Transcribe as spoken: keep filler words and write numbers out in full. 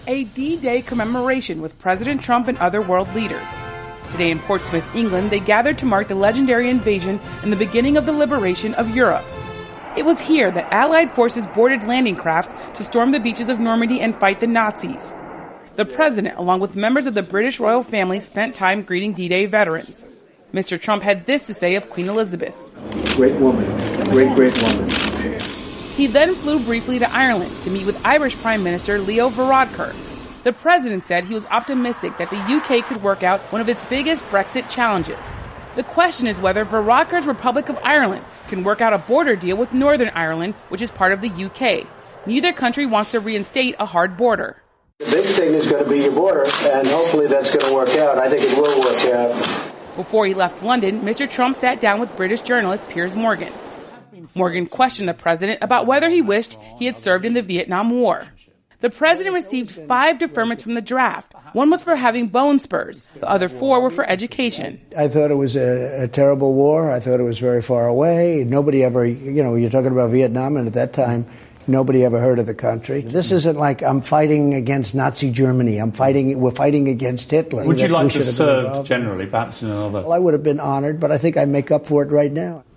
A D-Day commemoration with President Trump and other world leaders. Today in Portsmouth, England, they gathered to mark the legendary invasion and the beginning of the liberation of Europe. It was here that Allied forces boarded landing crafts to storm the beaches of Normandy and fight the Nazis. The president, along with members of the British royal family, spent time greeting D-Day veterans. Mister Trump had this to say of Queen Elizabeth. Great woman. Great, great woman. He then flew briefly to Ireland to meet with Irish Prime Minister Leo Varadkar. The president said he was optimistic that the U K could work out one of its biggest Brexit challenges. The question is whether Varadkar's Republic of Ireland can work out a border deal with Northern Ireland, which is part of the U K. Neither country wants to reinstate a hard border. The big thing is going to be your border, and hopefully that's going to work out. I think it will work out. Before he left London, Mister Trump sat down with British journalist Piers Morgan. Morgan questioned the president about whether he wished he had served in the Vietnam War. The president received five deferments from the draft. One was for having bone spurs. The other four were for education. I thought it was a, a terrible war. I thought it was very far away. Nobody ever, you know, you're talking about Vietnam, and at that time, nobody ever heard of the country. This isn't like I'm fighting against Nazi Germany. I'm fighting, we're fighting against Hitler. Would you like to have served generally, perhaps in another? Well, I would have been honored, but I think I make up for it right now.